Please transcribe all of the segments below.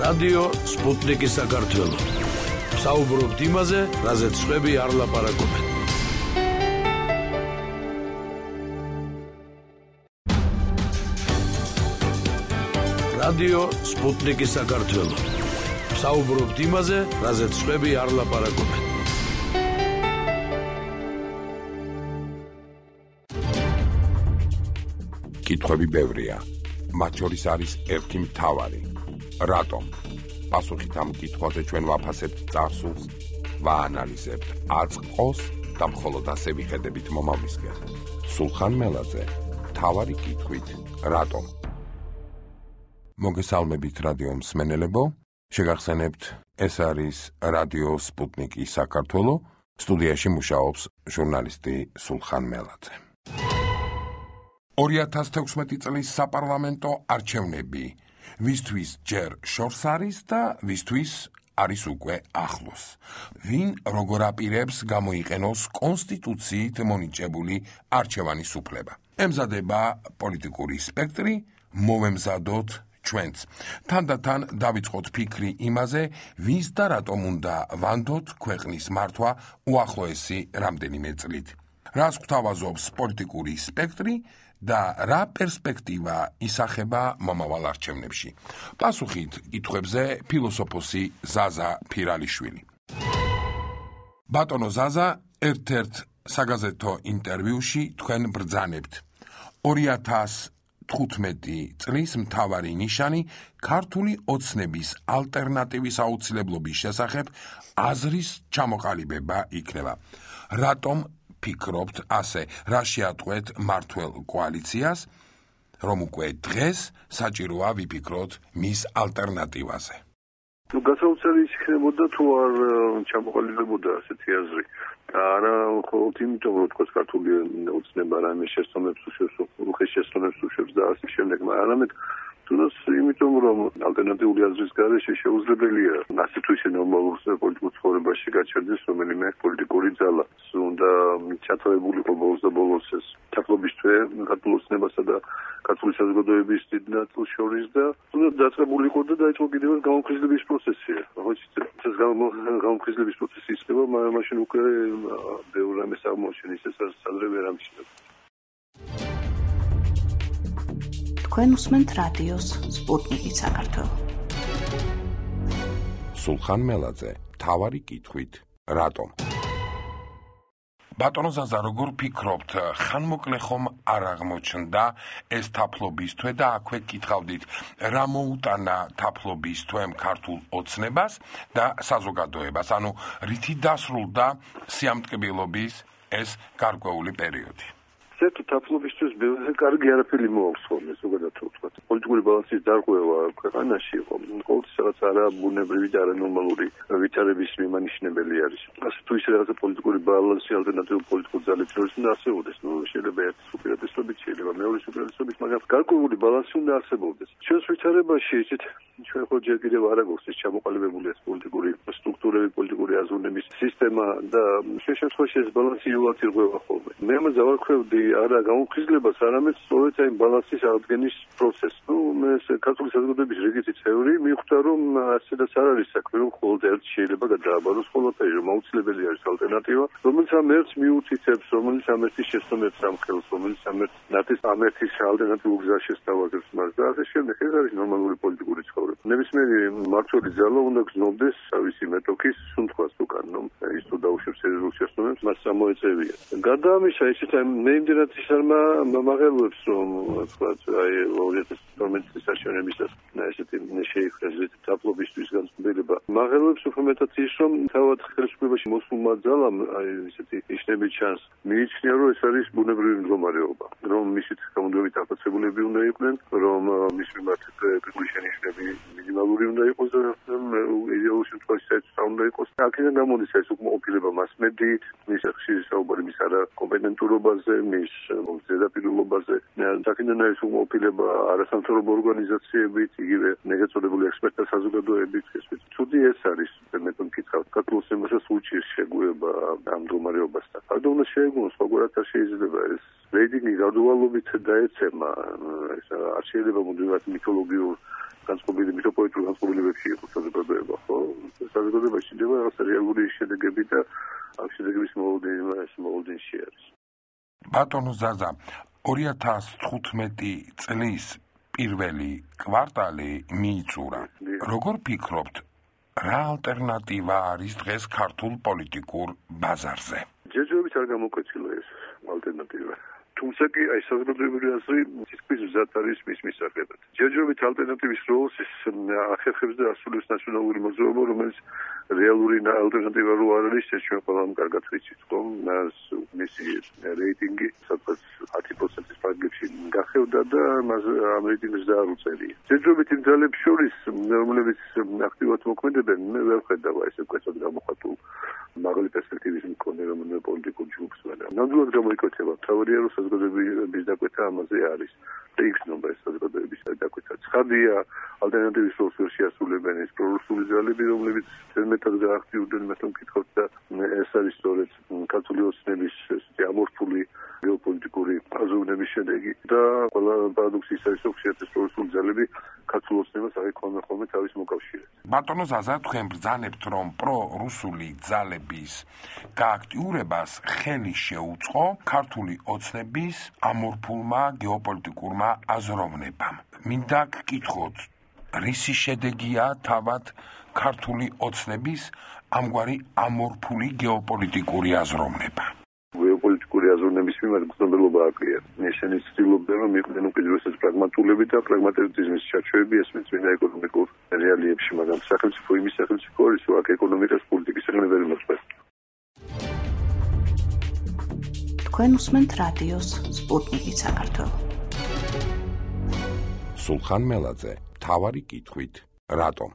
რადიო სპუტნიკი საქართველო. საუბრობთ იმაზე, რაზეც სხვები არ ლაპარაკობენ. რადიო სპუტნიკი საქართველო. საუბრობთ იმაზე, რაზეც სხვები არ ლაპარაკობენ. კითხვები ბევრია. მათ შორის არის ერთი მთავარი. რატომ? პასუხით ამ კითხვაზე ჩვენ ვაფასებთ წარსულს, ვაანალიზებთ აწყოს და მხოლოდ ასე ვიხედებით მომავლისკენ. სულხან მელაძე, მთავარი კითხვით, რატომ? მოგესალმებით რადიო მსმენელებო, შეგახსენებთ, ეს არის რადიო სპუტნიკი საქართველო, სტუდიაში მუშაობს ჟურნალისტი სულხან მელაძე. 2016 წლის საპარლამენტო არჩევნები, ვისთვის ჯერ შორს არის და ვისთვის არის უკვე ახლოს. ვინ როგორ აპირებს გამოიყენოს კონსტიტუციით მონიჭებული არჩევანის უფლება. ემზადება პოლიტიკური სპექტრი, მოვემზადოთ ჩვენც. თანდათან დავიწყოთ ფიქრი იმაზე, ვის და რატომ უნდა ვანდოთ ქვეყნის მართვა უახლოესი რამდენიმე წლით. რას გვთავაზობს პოლიტიკური სპექტრი და რა პერსპექტივა ისახება მომავალ არჩევნებში. პასუხით კითხვებზე ფილოსოფოსი ზაზა ფირალიშვილი. ბატონო ზაზა, ერთ-ერთ საგაზეთო ინტერვიუში თქვენ ბრძანებთ. 2015 წლის მთავარი ნიშანი ქართული ოცნების ალტერნატივის აუცილებლობის შესახებ აზრის ჩამოყალიბება იქნება. რატომ ფიქრობთ ასე, რა შეატყვეთ მმართველ კოალიციას, რომ უკვე დღეს საჭიროა ვიფიქროთ მის ალტერნატივაზე? გასაოცარი იქნებოდა თუ არ ჩამოყალიბებოდა ასეთი აზრი. არა მხოლოდ იმიტომ, რომ თქვა ქართული ოცნება რამე შესწავლებს უშვებს, უხეშ შესწავლებს უშვებს და ასე შემდეგ, არამედ თუნდაც იმიტომ, რომ ალტერნატიული აზრის გარეშე შეუძლებელია ასე თუ ისე ნორმალურ პოლიტიკურ ცხოვრებაში გაჩერდეს რომელიმე პოლიტიკური ძალა. უნდა ჩათვალებულიყო ბოლოს და ბოლოს ეს ჩათვლობის თვე ქართულ ოცნებასა და ქართული საზოგადოების დიდ ნაწილს შორის და უნდა დაწყებულიყო და დაიწყო კიდევ გამოფხიზლების პროცესი. ეს გამოფხიზლების პროცესი ისწრება, მაგრამ მაშინ უკვე ბევრ რამეს აღმოჩენის, ეს ადრე ვერ ამჩნევ. თქვენ უსმენთ რადიოს სპუტნიკი საქართველო. სულხან მელაძე, მთავარი კითხვით, რატომ? ბატონო ზაზა, როგორ ფიქრობთ, ხანმოკლე ხომ არ აღმოჩნდა ეს თაფლობის თვე და აქვე კითხავდით, რა მოუტანა თაფლობის თვემ ქართულ ოცნებას და საზოგადოებას, ანუ რითი დასრულდა სიამტკბილობის ეს გარკვეული პერიოდი? საერთოდ თაფლობისთვის ბევრი კარგი არაფერი მოაქვს ხოლმე, ზოგადად ვთქვათ. პოლიტიკური ბალანსის დარღვევა ქვეყანაში იყო ყოველთვის რაღაც არაბუნებრივი და არანორმალური ვითარების მიმანიშნებელი არის. ასე თუ ისე რაღაცა პოლიტიკური ბალანსი ალტერნატიულ პოლიტიკურ ძალებს შორის უნდა არსებობდეს. შეიძლება ერთის უპირატესობით, შეიძლება მეორის უპირატესობით, მაგრამ გარკვეული ბალანსი უნდა არსებობდეს. ჩვენს ვითარებაში ისეთ ჩვენ ხო ჯერ კიდევ არ აქვს ეს ჩამოყალიბებული ეს პოლიტიკური სტრუქტურები, პოლიტიკური აზროვნების სისტემა და შენ შემთხვევაში ეს ბალანსი იულად ირღვევა ხოლმე. მე მზავარქვევდი არა გამოფხიზლებას, არამედ სწორედ აი ბალანსის აღდგენის პროცესს. მე ქართული საზოგადოების რიგითი წევრი მიხვდა, რომ ასედაც არ არის საქმე, რომ მხოლოდ ერთ შეიძლება გადააბაროს ყველაფერი, რომ აუცილებელი არის ალტერნატივა, რომელიც ამ ერთს მიუთითებს, რომელიც ამ ერთის შესწავლებს ამხელს, რომელიც ამ ერთის ალტერნატიულ გზას შესთავაზებს მას და ასე შემდეგ. ეს არის ნორმალური პოლიტიკური ცხოვრება. ნებისმიერი მმართველი ძალა უნდა გრძნობდეს თავისი მეტოქის სუნთქვას უკან, რომ ის თუ დაუშვებს სერიოზულ შესწავლებს, მას გამოეწევია. გარდა ამისა, ისეთ მე იმდენად ისარმა მაღელვებს, რომ ვთქვათ, აი 2012 წლის არჩევნებისას ესეთი შეიქმნეს ესეთი თაფლობისთვის განცდილება. მაღელვებს უფრო მეტად ის, რომ თავად ხელისუფლებაში მოსულმა ძალამ აი ესეთი ნიშნები ჩანს. მიიჩნია, რომ ეს არის ბუნებრივი მდგომარეობა, რომ მისით გამოდევით დაფასებულები უნდა იყვნენ, რომ მის მიმართ კრიტიკული შენიშვნები მინიმალური უნდა იყოს და იდეალურ შემთხვევაში საერთოდ უნდა იყოს. აქედან გამოდის ეს უკმაყოფილება მასმედიით, მის ხშირი საუბარი მის არაკომპეტენტურობაზე, მის ზედაპირულობაზე. აქედან ეს უკმაყოფილება არასამთავრობო საზღვაო ორგანიზაციებით, იგივე ეგრეთწოდებული ექსპერტთა საზოგადოებით, ცუდი ეს არის მე მკითხავ საქართველოს ემბასს უჭირს შეგუება ამ მდგომარეობასთან. არ უნდა შეეგუოს, როგორაც არ შეიძლება ეს რეიტინგი გარდაუვალობით დაეცემა, ეს არ შეიძლება მუდმივად მითოლოგიურ განწყობილი მიტოპოეტურ განწყობილებებში იყოს საზოგადოება, ხო? საზოგადოებაში შეიძლება რაღაც რეალური შედეგები და ამ შედეგების მოლოდინში არის. ბატონო ზაზა, 2015 წლის პირველი კვარტალი მიიწურა. როგორ ფიქრობთ, რა ალტერნატივა არის დღეს ქართულ პოლიტიკურ ბაზარზე? ჯერჯერობით არ გამოკვეცილა ეს ალტერნატივა. თუმცა კი აი საზოგადოებრივი აზრი თითქმის მზად არის მის მისაღებად. ჯერჯერობით ალტერნატივის როლს ახერხებს და ასრულებს ნაციონალური მოძრაობა, რომელიც რეალური ალტერნატივა რო არ არის, ეს ჩვენ ყველამ კარგად ვიცით, ხო? მისი რეიტინგი სადღაც 10%-ის ფარგლებში გახევდა და ამ რეიტინგს დაარუწერია. ჯერჯერობით იმ ძალებს შორის, რომლებიც აქტიურად მოქმედებენ, მე ვერ ხედავ ესე ვკეცად გამოხატულ მაღალი პერსპექტივის მქონე რომელიმე პოლიტიკურ ჯგუფს ვედა. ნამდვილად გამოიკვეცება, თავარია რომ საზოგადოების დაკვეთა ამაზე არის. და იქნობა ეს საზოგადოების დაკვეთა. ცხადია, ალტერნატივის როლს ვერ შეასრულებენ ეს პრორუსული ძალები, რომლებიც მეტად გააქტიურდნენ მას მკითხავთ და ეს არის სწორედ ქართული ოცნების ამორფული გეოპოლიტიკური აზროვნების შედეგი და ყველა პარადოქსი ის არის, რომ ხშირად ეს პრორუსული ძალები ქართულ ოცნებას არ ეკონია ხოლმე თავის მოკავშირედ. ბატონო ზაზა, თქვენ ბრძანებთ, რომ პრორუსული ძალების გააქტიურებას ხელი შეუწყო ქართული ოცნების ამორფულმა გეოპოლიტიკურმა აზროვნებამ. მინდა გკითხოთ, რისი შედეგია თავად ქართული ოცნების ამგვარი ამორფული გეოპოლიტიკური აზროვნება? გეოპოლიტიკური აზროვნების მიმართ გრძნობელობა აკლია. ისინი ცდილობენ, რომ იყვნენ უკიდურესად პრაგმატულები და პრაგმატიზმის ჩარჩოები ესმის წინა ეკონომიკურ რეალიებში, მაგრამ სახელმწიფო იმის სახელმწიფო არის, რომ აქ ეკონომიკას პოლიტიკის საქმე ვერ მოწყვეტს. თქვენ უსმენთ რადიოს სპუტნიკი საქართველო. სულხან მელაძე, მთავარი კითხვით, რატომ?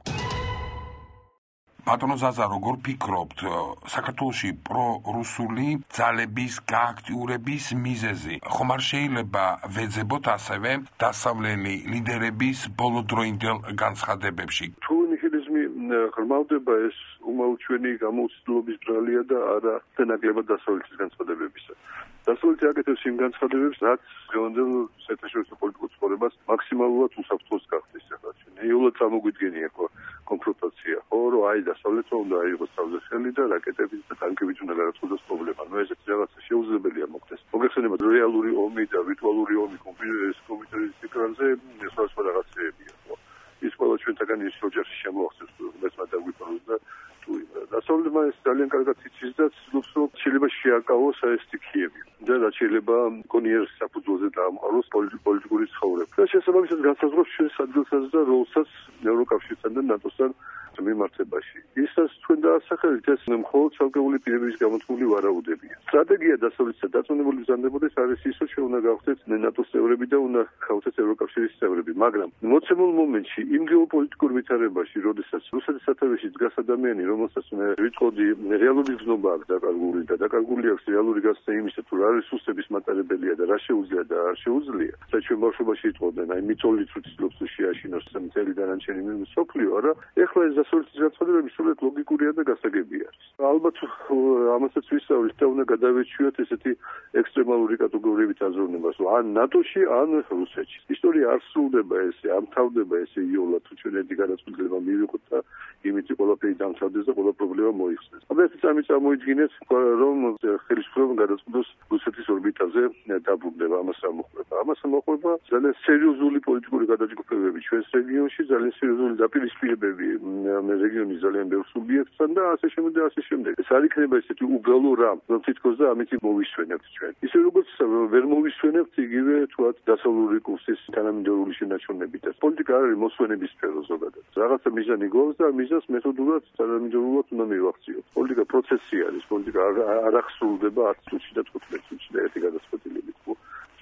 ბატონო ზაზა, როგორ ფიქრობთ, საქართველოში პრორუსული ძალების გააქტიურების მიზეზი ხომ არ შეიძლება ვეძებოთ ასევე დასავლელი ლიდერების ბოლოდროინდელ განცხადებებში? თუ ნიჰილიზმი ღრმავდება, ეს უმალჩვენი გამოცდილობის ბრალია და არა ნაკლებად დასავლეთის განცხადებებისა. დასავლეთი აკეთებს იმ განცხადებებს, რაც დღევანდელ საერთაშორისო პოლიტიკურ ცხოვრებას მაქსიმალურად უსაფრთხოს გახდის. ნეულად წარმოგვიდგენია კონფრონტაცია, ხო, რომ აი დასავლეთმა უნდა აიღოს თავზე ხელი და რაკეტებით და ტანკებით უნდა გადაწყვეტოს პრობლემა. ესეთი რაღაცა შეუძლებელია მოხდეს. მოგეხსენებათ, რეალური ომი და ვირტუალური ომი კომპიუტერის ეკრანზე სხვადასხვა რაღაცეებია, ხო. ის ყველა ჩვენთაგან ის ოჯახში შემოახსენს, მეცმა დაგვიყვანოს და დასავლეთმა ეს ძალიან კარგად იცის და ცდილობს, რომ შეიძლება შეაკავოს ეს სტიქიები და რაც შეიძლება კონიერს საფუძველზე დაამყაროს პოლიტიკური ცხოვრება. და შესაბამისად განსაზღვრავს ჩვენს ადგილსაც და როლსაც ევროკავშირთან და ნატოსთან მიმართებაში. ისაც თქვენ დაასახელეთ, ეს მხოლოდ ცალკეული პირების გამოთქმული ვარაუდებია. სტრატეგია დასავლეთსა დაწონებული ბრძანებოდეს არის ის, რომ ჩვენ უნდა გავხდეთ ნატოს წევრები და უნდა გავხდეთ ევროკავშირის წევრები, მაგრამ მოცემულ მომენტში იმ გეოპოლიტიკურ ვითარებაში, როდესაც რუსეთის სათავეში დგას ადამიანი, რომელსაც მე ვიტყოდი რეალობის გზნობა აქვს დაკარგული და დაკარგული აქვს რეალური გასცემა იმისა, თუ რა რესურსების მატარებელია და რა შეუძლია და არ შეუძლია. და ჩვენ ბავშვობაში ვიტყოდნენ, აი მიწოლის ცუცლობს თუ შეაშინოს მთელი დანარჩენი მსოფლიო, არა? ეხლა ეს დასავლეთის განცხადებები სულად ლოგიკურია და გასაგები არის. ალბათ ამასაც ვისწავლით და უნდა გადავეჩვიოთ ესეთი ექსტრემალური კატეგორიებით აზროვნებას, რომ ან ნატოში, ან რუსეთში. ისტორია არ სრულდება ესე, არ მთავრდება ესე იოლად, თუ ჩვენ ერთი გადაწყვეტილება მივიღოთ და იმით ყველაფერი დამთავრდეს და ყველა პრობლემა მოიხსნეს. აბა ეს წარმოიდგინეთ, რომ ხელისუფლება გადაწყვეტოს რუსეთის ორბიტაზე დაბრუნდება, ამას ამოხდება. ამას ამოხდება ძალიან სერიოზული პოლიტიკური გადაჯგუფებები ჩვენს რეგიონში, ძალიან სერიოზული დაპირისპირებები რეგიონის ძალიან ბევრ სუბიექტთან და ასე შემდეგ და ასე შემდეგ. ეს არ იქნება ესეთი უბრალო რამ, რომ თითქოს და ამით მოვისვენებთ ჩვენ. ისე როგორც ვერ მოვისვენებთ იგივე თუათ დასავლური კურსის თანამედროვე შენარჩუნებით. პოლიტიკა არ არის მოსვენების სფერო ზოგადად. რაღაცა მიზანი გვაქვს და მიზანს მეთოდურად თანამედროვეულად უნდა მივახციოთ. პოლიტიკა პროცესი არის, პოლიტიკა არ ახსრულდება 10 წუთში და 15 წუთში და ერთი გადაწყვეტილებით.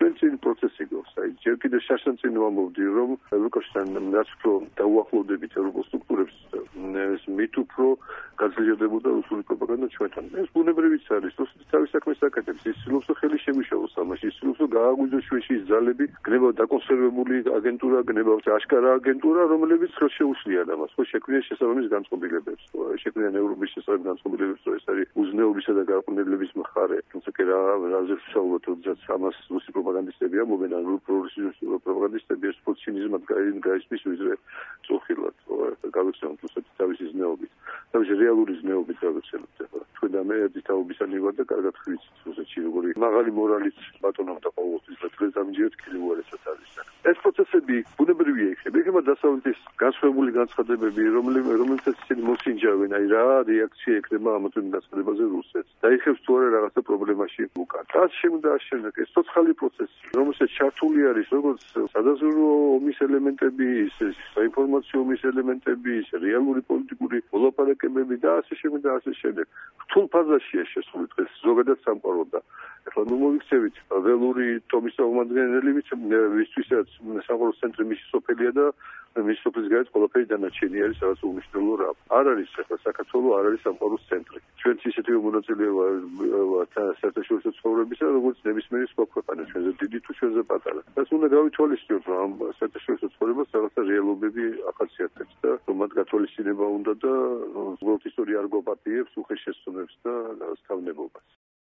ჩვენ წინ პროცესი გვაქვს. აი ჯერ კიდევ შაშანწინ ვამბობდი, რომ ევროკავშირთან რაც უფრო დაუახლოვდებით ევროპულ სტრუქტურებს, ეს მით უფრო გაძლიერდებოდა რუსული პროპაგანდა ჩვენთან. ეს ბუნებრივიც არის, რუსეთის თავის საქმეს აკეთებს, ის ცდილობს ხელი შემუშავოს ამაში, ის ცდილობს გააგვიძოს ჩვენში ის ძალები, გნება დაკონსერვებული აგენტურა, გნება აშკარა აგენტურა, რომელიც ხელშეუხლიან ამას, ხო შექმნიან შესაბამის განწყობილებებს, შექმნიან ევროპის შესაბამის განწყობილებებს, ეს არის უზნეობისა და გარყვნილების მხარე. თუმცა რაზე ვსაუბრობთ, როდესაც ამას რუსი პროპაგანდისტები ამბობენ, ან პრორუსი პროპაგანდისტები ეს პუტინიზმად გაისმის ვიზრე წუხილად, გავიხსენოთ რუსეთის თავისი ზნეობით, თავისი რეალური ზნეობით გავიხსენოთ ახლა. თქვენ და მე ერთი თაობისანი ვარ და კარგად ხვიცით რუსეთში როგორი მაღალი მორალით ბატონობდა ყოველთვის და დღეს ამჯერად კილუარესაც არის. ეს პროცესები ბუნებრივია იქნება. იქნება დასავლეთის განსხვავებული განცხადებები, რომელთაც ისინი მოსინჯავენ, აი რა რეაქცია ექნება ამ განცხადებაზე რუსეთს. დაიხევს თუ არა რაღაცა პრობლემაში უკან. რაც შემდა შემდეგ ეს ცოცხალი პროცესი, რომელსაც ჩართული არის როგორც სადაზვერვო ომის ელემენტები, საინფორმაციო ომის ელემენტები, რეალური პოლიტიკური მოლაპარაკებები და ასე შემდეგ და ასე შემდეგ. რთულ ფაზაშია შესული დღეს ზოგადად სამყაროდა. ახლა ნუ მოვიქცევით ველური ტომის წარმომადგენელი, ვისთვისაც სამყაროს ცენტრი მისი სოფელია და მის სოფლის გარეთ ყველაფერი დანარჩენი არის რაღაც უმნიშვნელო რამ. არ არის ახლა საქართველო არ არის სამყაროს ცენტრი. ჩვენც ისეთივე მონაწილე ვართ საერთაშორისო ცხოვრებისა, როგორც ნებისმიერი სხვა ქვეყანა, ჩვენზე დიდი თუ ჩვენზე პატარა. ეს უნდა გავითვალისწინოთ, რომ ამ საერთაშორისო ცხოვრებას რაღაცა რეალობები ახასიათებს და რომ მათ გათვალისწინება უნდა და უბრალოდ ისტორია არ გვაპატიებს უხეშესწონებს და თავნებობას.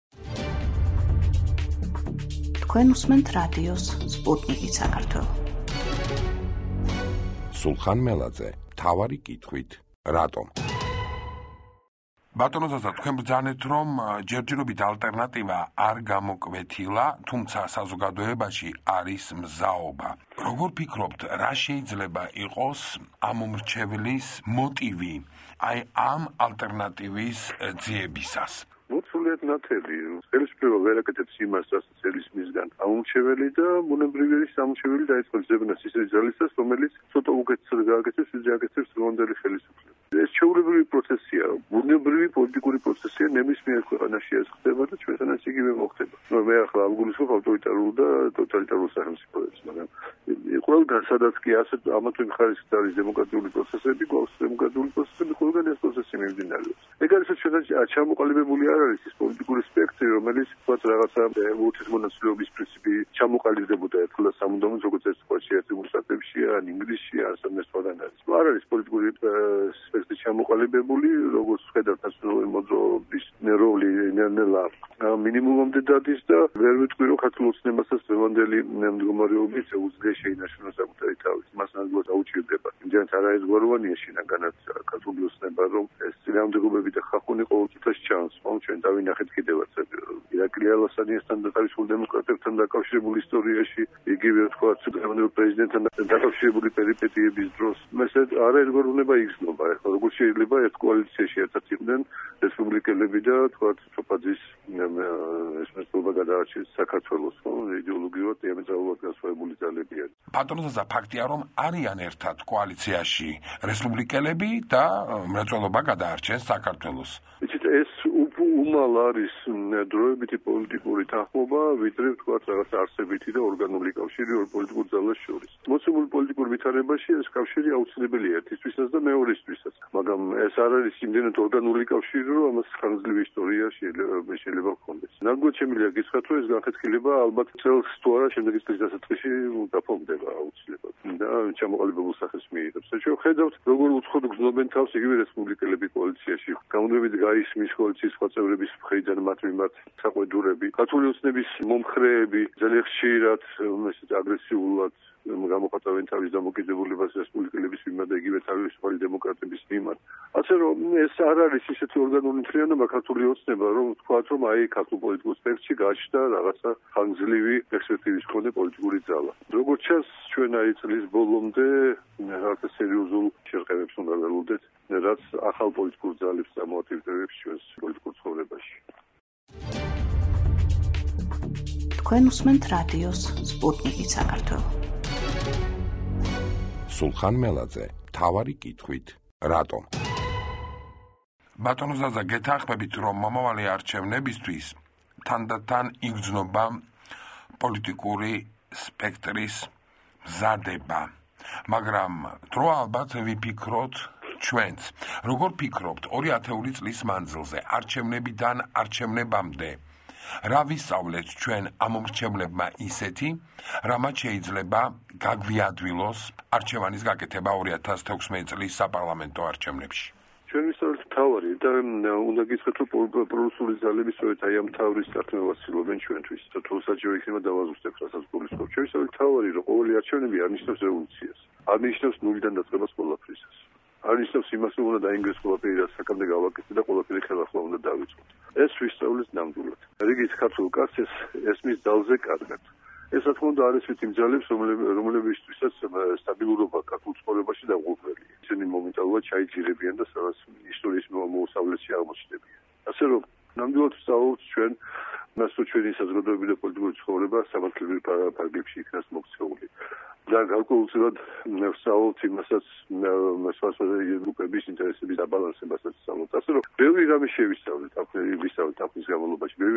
თქვენ უსმენთ რადიოს სპუტნიკი საქართველო. სულხან მელაძე, თავარი კითხვით, რატომ? ბატონო ზაზა, თქვენ ბრძანეთ, რომ ჯერჯერობით ალტერნატივა არ გამოკვეთილა, თუმცა საზოგადოებაში არის მზაობა. როგორ ფიქრობთ, რა შეიძლება იყოს ამ მომრჩევლის მოტივი, აი ამ ალტერნატივის ძიებისას? სრულიად ნათელი. ხელისუფლება ვერ აკეთებს იმას, რასაც ელვის მისგან ამომრჩეველი და ბუნებრივი არის ამომრჩეველი დაიწყებს ზებნას ისეთი ძალისას, რომელიც ცოტა უკეთესად გააკეთებს, ვიდრე აკეთებს დღევანდელი ხელისუფლება. ეს ჩვეულებრივი პროცესია, ბუნებრივი პოლიტიკური პროცესია, ნებისმიერ ქვეყანაში ეს ხდება და ჩვენთანაც იგივე მოხდება. მე ახლა ავგულისხმობ ავტორიტარულ და ტოტალიტარულ სახელმწიფოებს, მაგრამ ყველგან სადაც კი ასე ამათვე ხარისხით არის დემოკრატიული პროცესები, გვაქვს დემოკრატიული პროცესები, ყველგან ეს პროცესი მიმდინარეობს. ეგ არის ჩვენთან ჩამოყალიბებული არ არის ის პოლიტიკური სპექტრი, რომელიც თქვათ რაღაცა ურთიერთმონაწილეობის პრინციპი ჩამოყალიბდებოდა ერთხელ სამუდამოდ, როგორც ეს თქვათ შეერთებულ შტატებშია, ან ინგლისშია, ან სადმე სხვაგან არის. არ არის პოლიტიკური სპექტრი ჩამოყალიბებული, როგორც ხედავთ ნაციონალური მოძრაობის როლი ნელ-ნელა მინიმუმამდე დადის და ვერ ვიტყვი, რომ ქართულ ოცნებასაც დღევანდელი მდგომარეობით უძლია შეინარჩუნოს საკუთარი თავის. მას ნამდვილად აუჭირდება. იმდენად არაერთგვაროვანია შინაგანად ქართული ოცნება, რომ ეს წინააღმდეგობები და ხახუნი ყოველთვის ჩანს. ჩვენ დავინახეთ კიდევაც ირაკლი ალასანიასთან და თავისუფალ დემოკრატებთან დაკავშირებული ისტორიაში, იგივე თქვათ დღევანდელ პრეზიდენტთან დაკავშირებული პერიპეტიების დროს. მესე არაერთგვაროვნება იგრძნობა. ახლა როგორ შეიძლება ერთ კოალიციაში ერთად იყვნენ რესპუბლიკელები და თქვათ სოფაძის ეს მეთოდება გადაარჩეს საქართველოს, ხო, იდეოლოგიურად დიამეტრალურად განსხვავებული ძალები არის. ბატონო ზაზა, ფაქტია, რომ არიან ერთად კოალიციაში რესპუბლიკელები და მრეწველობა გადაარჩეს საქართველოს. ეს უმალ არის დროებითი პოლიტიკური თანხმობა, ვიდრე ვთქვათ რაღაც არსებითი და ორგანული კავშირი ორ პოლიტიკურ ძალას შორის. მოცემულ პოლიტიკურ ვითარებაში ეს კავშირი აუცილებელია ერთისთვისაც და მეორისთვისაც, მაგრამ ეს არ არის იმდენად ორგანული კავშირი, რომ ამას ხანგრძლივი ისტორია შეიძლება ჰქონდეს. ნამდვილად შემიძლია გითხრათ, რომ ეს განხეთქილება ალბათ წელს თუ არა შემდეგი წლის დასაწყისში დაფორმდება აუცილებლად და ჩამოყალიბებულ სახეს მიიღებს. ჩვენ ხედავთ, როგორ უცხოდ გრძნობენ თავს იგივე რესპუბლიკელები კოალიციაში. გამუდმებით გაისმის კოალიციის სხვა წევრების მხრიდან მათ მიმართ საყვედურები. ქართული ოცნების მომხრეები ძალიან ხშირად აგრესიულად გამოხატავენ თავის დამოკიდებულებას რესპუბლიკელების მიმართ და იგივე თავისუფალი დემოკრატების მიმართ. ასე რომ ეს არ არის ისეთი ორგანული მთლიანობა ქართული ოცნება, რომ ვთქვათ, რომ აი ქართულ პოლიტიკურ სპექტრში გაჩნდა რაღაცა ხანგრძლივი პერსპექტივის მქონე პოლიტიკური ძალა. როგორც ჩანს, ჩვენ აი წლის ბოლომდე რაღაცა სერიოზულ შერყევებს უნდა ველოდეთ, რაც ახალ პოლიტიკურ ძალებს წამოაკიდებს ჩვენს პოლიტიკურ ცხოვრებაში. თქვენ უსმენთ რადიოს სპუტნიკი საქართველო. სულხან მელაძე, თავარი კითხვით, რატომ? ბატონო ზაზა, გეთანხმებით, რომ მომავალი არჩევნებისთვის თანდათან იგრძნობა პოლიტიკური სპექტრის მზადება. მაგრამ დრო ალბათ ვიფიქროთ ჩვენც. როგორ ფიქრობთ 2 ათეული წლის მანძილზე არჩევნებიდან არჩევნებამდე რა ვისწავლეთ ჩვენ ამ მრჩევლებმა ისეთი, რამაც შეიძლება გაგვიადვილოს არჩევანის გაკეთება 2016 წლის საპარლამენტო არჩევნებში? ჩვენ ვისწავლეთ მთავარი და უნდა გითხრათ, რომ პრორუსული ძალები სწორედ აი ამ მთავრის დარტყმებას ცდილობენ ჩვენთვის. თუ საჭირო იქნება დავაზუსტებ, რასაც გულისხმობ. ჩვენ ვისწავლეთ მთავარი, რომ ყოველი არჩევნები არ ნიშნავს რევოლუციას. არ ნიშნავს ნულიდან დაწყებას ყველაფრისას. არ ნიშნავს იმას, რომ უნდა დაინგრეს ყველაფერი, რაც საკამდე გავაკეთე და ყველაფერი ხელახლა უნდა დავიწყოთ. ეს ვისწავლეთ ნამდვილად. რიგით ქართულ კაცს ესმის ძალზე კარგად. ეს რა თქმა უნდა არის ვით იმ ძალებს, რომლებისთვისაც სტაბილურობა ქართულ ცხოვრებაში დაუღრმელია. ისინი მომენტალურად ჩაიძირებიან და სადაც ისტორიის მოუსწავლეში აღმოჩნდებიან. ასე რომ ნამდვილად ვსწავლობთ ჩვენ მას, რომ ჩვენი საზოგადოებრივი და პოლიტიკური ცხოვრება სამართლებრივ ფარგლებში იქნას მოქცეული. და გარკვეულწილად ვსწავლობთ იმასაც, grupების ინტერესების დაბალანსებასაც ვსწავლობთ. ასე რომ ბევრი რამე შევისწავლეთ ახლის განმავლობაში. ბევრი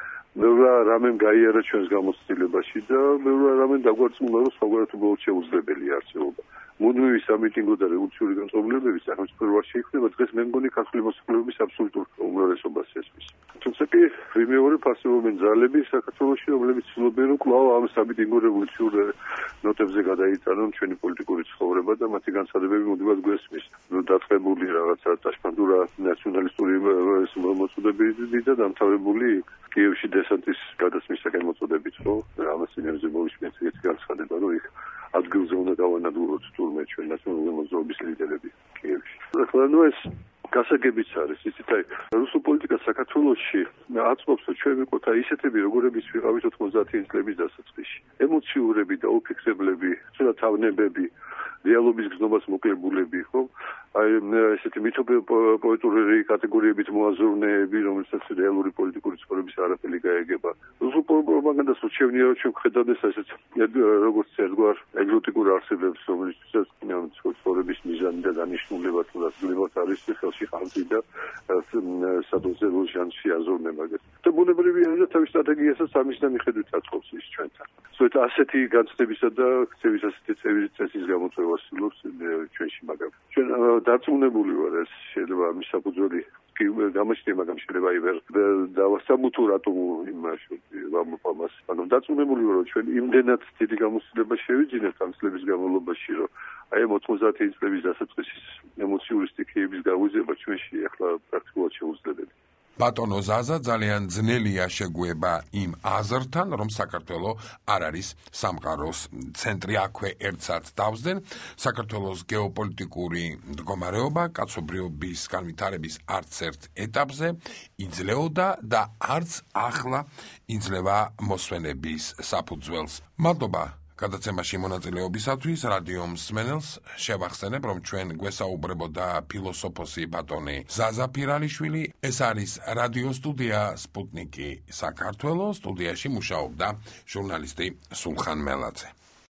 რამემ გაიარა ჩვენს გამოცდილებაში და ბევრი რამე დაგვარწმუნა, რომ სხვაგვარად უბრალოდ შეუძლებელია არსებობა. მუდმივი სამიტინგო და რევოლუციური განწყობილებები სახელმწიფო არ შეიქმნება. დღეს მე მგონი ქართული მოსახლეობის აბსოლუტურ უმრავლესობას ესმის. თუმცა კი ვიმეორებ, არსებობენ ძალები საქართველოში, რომლებიც ცდილობენ, რომ კვლავ ამ სამიტინგო რევოლუციურ ნოტებზე გადაიტანონ ჩვენი პოლიტიკური ცხოვრება და მათი განცხადებები მუდმივად გვესმის. დაწყებული რაღაცა ტაშფანდურა ნაციონალისტური მოწოდებები და დამთავრებული კიევში დესანტის გადასმისაკენ მოწოდებით, რომ ამას ინერზე მოვისმენთ ეს განცხადება, რომ იქ ადგილზე უნდა დავანადგუროთ თურმე ჩვენ ნაციონალური მოძრაობის ლიდერები კიევში. ახლა ეს გასაგებიც არის, იცით, აი რუსულ პოლიტიკას საქართველოში აწყობს, რომ ჩვენ ვიყოთ აი ისეთები, როგორებიც ვიყავით 90-იანი წლების დასაწყისში. ემოციურები და უფიქსებლები, ცოტა თავნებები, რეალობის გზნობას მოკლებულები, ხო? აი ესეთი მითოპოეტური კატეგორიებით მოაზროვნეები, რომელსაც რეალური პოლიტიკური ცხოვრების არაფერი გაეგება. რუსულ პროპაგანდას უჩვენია, რომ ჩვენ ვხედავთ ესეც როგორც ერთგვარ ეგზოტიკურ არსებებს, რომელსაც ცხოვრების მიზანი და დანიშნულება თუნდაც არის ხელში ხალხი და სადონზერო ჟანრში აზროვნება. და ბუნებრივია, რომ თავის სტრატეგიასაც ამისთან მიხედვით აწყობს ის ჩვენთან. სწორედ ასეთი განცდებისა და ქცევის ასეთი წესის გამოწვევა ვსწავლობთ ჩვენში, მაგრამ ჩვენ დარწმუნებული ვარ, ეს შეიძლება ამის საფუძველი გამოჩნდება, მაგრამ შეიძლება ვერ დავასწამოთ რატომ იმაში ამას. მაგრამ დარწმუნებული ვარ, რომ ჩვენ იმდენად დიდი გამოცდილება შევიძინეთ ამ წლების განმავლობაში, რომ აი 90-იანი წლების დასაწყისის ემოციური სტიქიების გაუზება ჩვენში ახლა პრაქტიკულად შეუძლებელი. ბატონო ზაზა, ძალიან ძნელია შეგუება იმ აზრთან, რომ საქართველო არ არის სამყაროს ცენტრი. აქვე ერთსაც დავსდენ. საქართველოს გეოპოლიტიკური მდგომარეობა კაცობრიობის განვითარების არც ერთ ეტაპზე იძლეოდა და არც ახლა იძლევა მოსვენების საფუძველს. მადლობა გადაცემაში მონაწილეობისათვის. რადიო მსმენელს შევახსენებ, რომ ჩვენ გვესაუბრებოდა ფილოსოფოსი ბატონი ზაზა ფირალიშვილი. ეს არის რადიო სტუდია სპუტნიკი საქართველოს. სტუდიაში მუშაობდა ჟურნალისტი სულხან მელაძე.